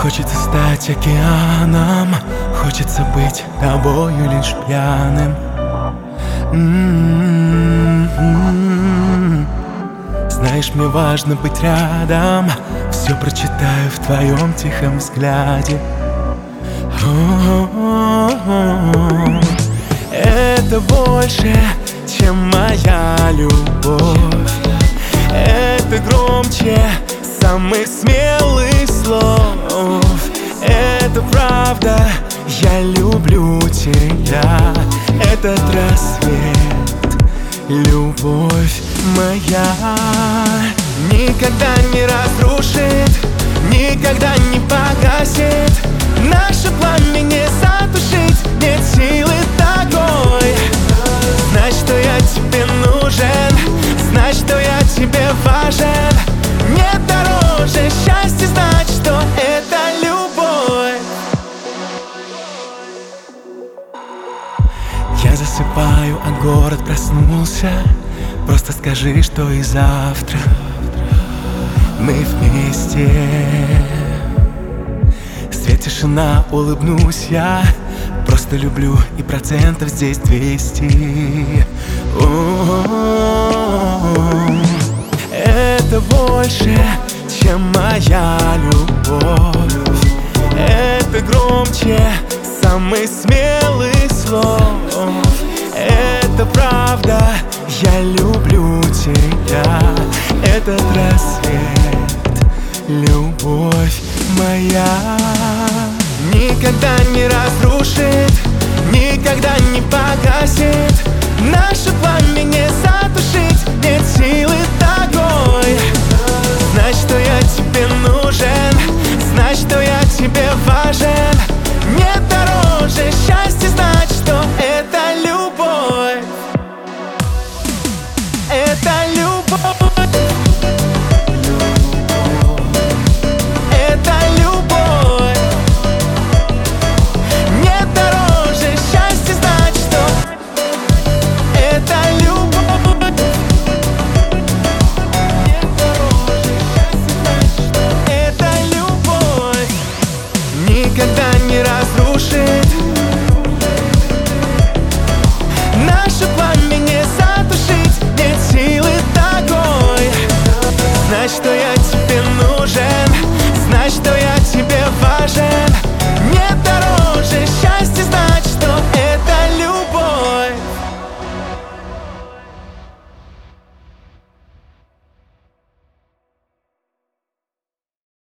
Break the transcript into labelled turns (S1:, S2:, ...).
S1: Хочется стать океаном, хочется быть тобою лишь пьяным. Знаешь, мне важно быть рядом, все прочитаю в твоем тихом взгляде. Это больше, чем моя любовь. Это громче самых смелых слов. Это правда, я люблю тебя. Этот рассвет, любовь моя, никогда не разрушит, никогда не погасит. Наше пламя не затушить, нет силы такой. Знай, что я тебе нужен, знай, что я тебе важен. Нет дороже счастья знать, что это любовь. Я засыпаю, а город проснулся. Просто скажи, что и завтра мы вместе. Свет, тишина, улыбнусь я. Просто люблю, и процентов здесь 200. Это больше, чем моя любовь. Это громче самых смелых слов. Это правда, я люблю тебя. Этот рассвет, любовь моя, никогда не разрушит, никогда не погасит. Наше пламя не затушить, нет силы такой. Знай, что я тебе нужен, знай, что я тебе важен. Нет дороже счастья знать, что это любовь. Это любовь.